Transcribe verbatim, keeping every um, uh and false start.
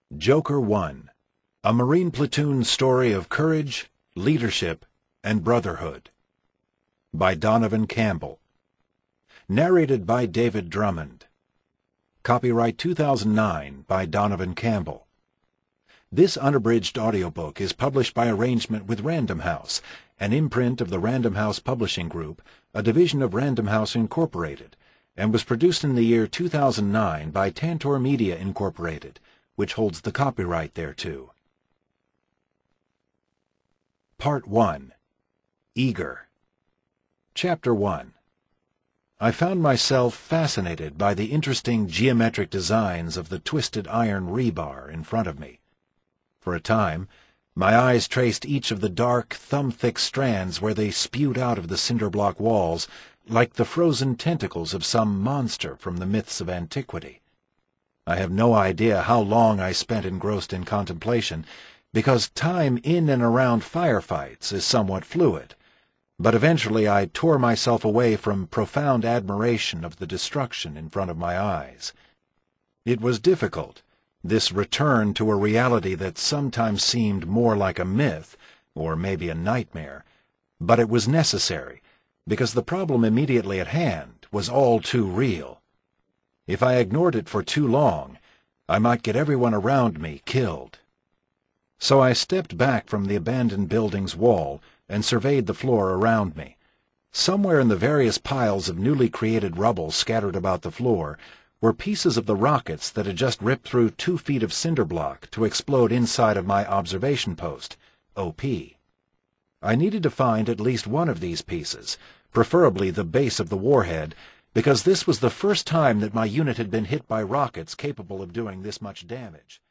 Joker One, a Marine platoon's story of courage, leadership, and brotherhood. By Donovan Campbell. Narrated by David Drummond. Copyright two thousand nine by Donovan Campbell. This unabridged audiobook is published by arrangement with Random House, an imprint of the Random House Publishing Group, a division of Random House Incorporated, and was produced in the year two thousand nine by Tantor Media Incorporated, which holds the copyright thereto. Part one. Eager. Chapter one. I found myself fascinated by the interesting geometric designs of the twisted iron rebar in front of me. For a time, my eyes traced each of the dark, thumb-thick strands where they spewed out of the cinder-block walls like the frozen tentacles of some monster from the myths of antiquity. I have no idea how long I spent engrossed in contemplation, because time in and around firefights is somewhat fluid, but eventually I tore myself away from profound admiration of the destruction in front of my eyes. It was difficult, this return to a reality that sometimes seemed more like a myth, or maybe a nightmare, but it was necessary, because the problem immediately at hand was all too real. If I ignored it for too long, I might get everyone around me killed. So I stepped back from the abandoned building's wall and surveyed the floor around me. Somewhere in the various piles of newly created rubble scattered about the floor were pieces of the rockets that had just ripped through two feet of cinder block to explode inside of my observation post, O P. I needed to find at least one of these pieces, preferably the base of the warhead, because this was the first time that my unit had been hit by rockets capable of doing this much damage.